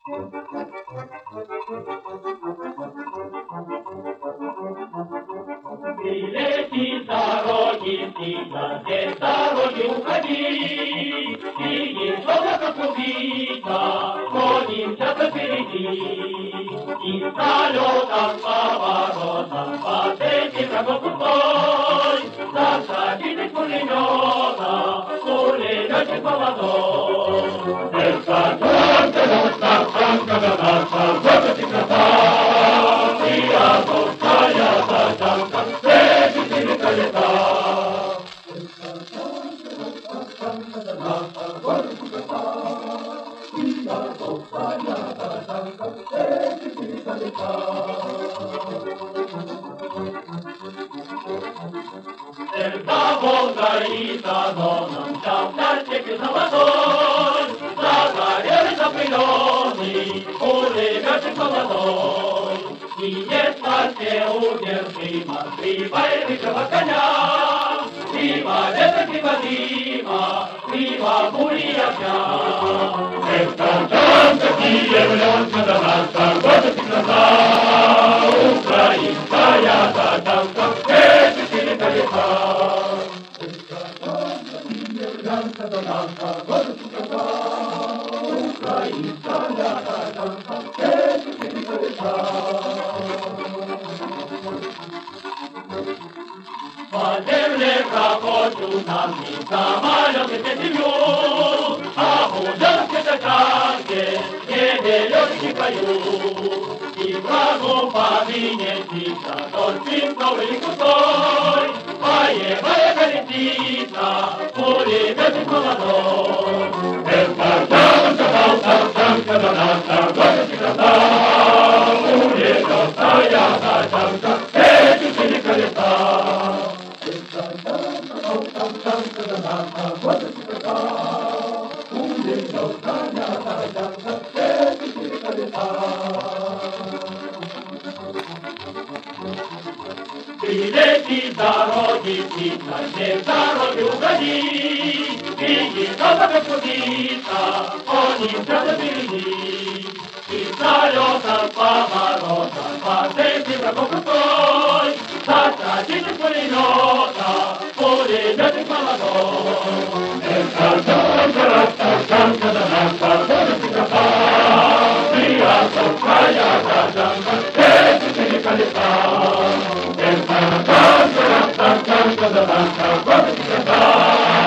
Лети с дороги, сильно без дороги уходи, и не словно как убийца, гонимся впереди. И с налетом поворотом под этим врагом пустой, засадить пулемета, пулеметчик молодой. Это только наша франка, наша вот и красота, и огонь тачанка, встретите лета. За Волгой и за Доном, там дальше золотой, загорелся пыленый, пулеметчик молодой. И если неудержимо, кривая рыжего коня, криво ветра, криво дима, криво пули огня. Это там такие влёнка, да наша вот и красота, украинская тачанка, эти сили колеса. Это наша вот и красота, украинская тачанка, эти сили колеса. По земле проходят наши самолеты пятью, а в Ужанской тачанке небе летчики поют. И врагу повинесится только новый кусой, боевая колесица, пулеметчик молодой. Это тачанка, да наша город и красота, пулеметная тачанка, эти сили колеса. Ты лети с дороги, птица, не с дороги уходи, иди, как спуститься, гонимся впереди. И с налетом поворотом под этим врагом крутой, засадите пулемета, пулеметчик молодой. Это тачанка, да наша вот и красота, и огонь тачанка, эти сили колеса. Это тачанка, да наша вот и красота.